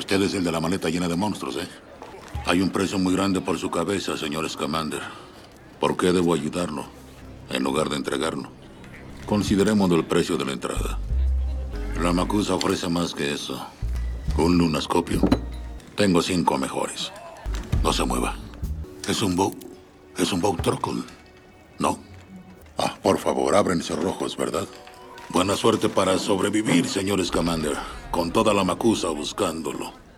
Usted es el de la maleta llena de monstruos, ¿eh? Hay un precio muy grande por su cabeza, señor Scamander. ¿Por qué debo ayudarlo en lugar de entregarlo? Consideremos el precio de la entrada. La Macusa ofrece más que eso. Un lunascopio. Tengo 5 mejores. No se mueva. Es un bow truckle. ¿No? Ah, por favor, abren esos rojos, ¿verdad? Buena suerte para sobrevivir, señor Scamander. Con toda la Macusa buscándolo.